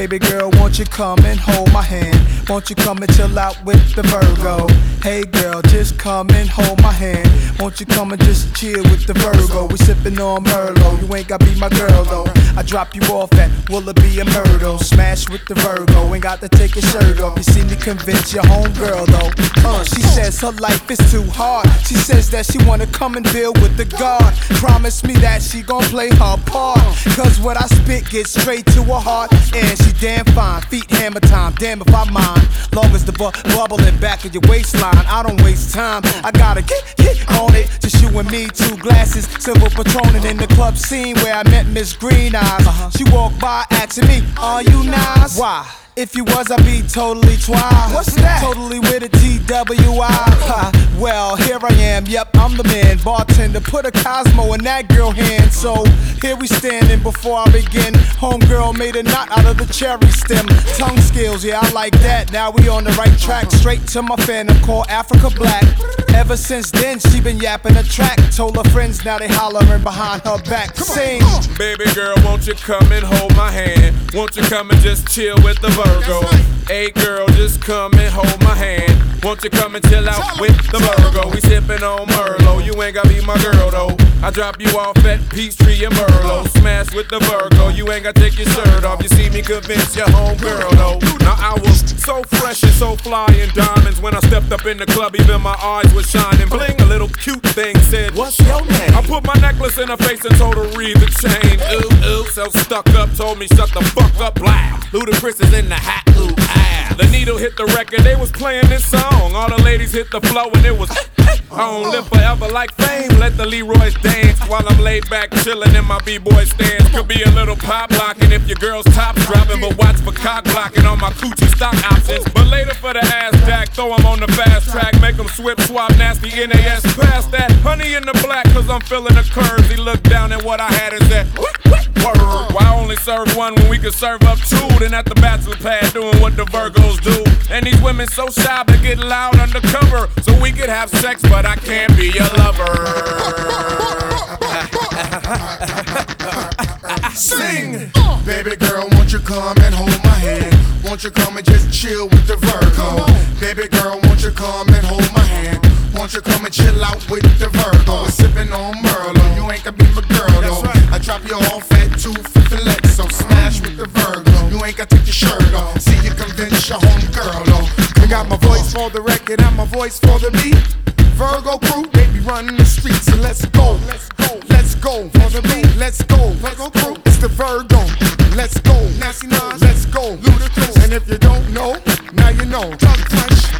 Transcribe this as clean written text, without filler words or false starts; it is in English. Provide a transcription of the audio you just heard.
Baby girl, won't you come and hold my hand? Won't you come and chill out with the Virgo? Hey girl, just come and hold my hand. Won't you come and just chill with the Virgo? We sippin' on Merlot, you ain't gotta be my girl though. I drop you off at Willoughby and Myrtle. Smash with the Virgo, ain't got to take your shirt off. You see me convince your homegirl though. She says her life is too hard. She says that she wanna come and build with the God. Promise me that she gon' play her part. Cause what I spit gets straight to her heart. And she damn fine, feet hammer time, damn if I mind. Long as the bubbling back of your waistline, I don't waste time. I gotta get on it, just you and me, 2 glasses, silver Patronin in the club scene where I met Miss Green Eyes. She walked by asking me, are you nice? Why? If you was, I'd be totally twice. What's that? Totally with a TWI. Well, here I am, yep, I'm the man. Bartender, put a Cosmo in that girl hand. So, here we standing before I begin. Homegirl made a knot out of the cherry stem. Tongue skills, yeah, I like that. Now we on the right track. Straight to my phantom called Africa Black. Ever since then, she been yapping a track. Told her friends, now they hollering behind her back. Sing. Baby girl, won't you come and hold my hand? Won't you come and just chill with the Virgo? Hey girl, just come and hold my hand. Won't you come and chill out with the Virgo? We sippin' on Merlot, you ain't gotta be my girl though. I drop you off at Peachtree and Merlot. Smash with the Virgo, you ain't gotta take your shirt off. You see me convince your homegirl though. Now I was so fresh and so fly in diamonds. When I stepped up in the club, even my eyes were shining. Bling, a little cute thing said, what's your name? I put my necklace in her face and told her read the chain. Ooh, ooh, so stuck up, told me shut the fuck up, loud. Ludacris is in the hat, ooh, ah. The needle hit the record, they was playing this song. All the ladies hit the flow and it was I don't live forever like fame. Let the Leroy's dance while I'm laid back chillin' in my B-boy stance. Could be a little pop locking if your girl's top dropping, but watch for cock blocking on my coochie stock options. But later for the ass jack, throw 'em on the fast track, make 'em swip swap nasty NAS past that. Honey in the black, cause I'm feeling the curves. He looked down at what I had and said, word. Why only serve one when we could serve up 2? Then at the bachelor pad doing what the Virgos do. And these women so shy to get loud undercover, so we could have sex, but I can't be your lover. Sing! Baby girl, won't you come and hold my hand? Won't you come and just chill with the Virgo? Baby girl, won't you come and hold my hand? Won't you come and chill out with the Virgo? We're sipping on Merlot, you ain't gonna be my girl though. I drop you off at 250 Lex, so smash with the Virgo. You ain't gotta take your shirt off. See you convince your homegirl though. I got my voice for the record and my voice for the beat. Virgo crew, they be running the streets, so let's go. Let's go for the beat. Let's go. Virgo crew, it's the Virgo. Let's go. Nasty Nas, let's go. Ludacris, and if you don't know, now you know. Tongue Crunch.